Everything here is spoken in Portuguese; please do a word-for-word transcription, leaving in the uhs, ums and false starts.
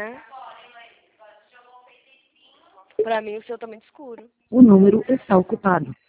né? Pra mim o seu tá muito escuro. O número está ocupado.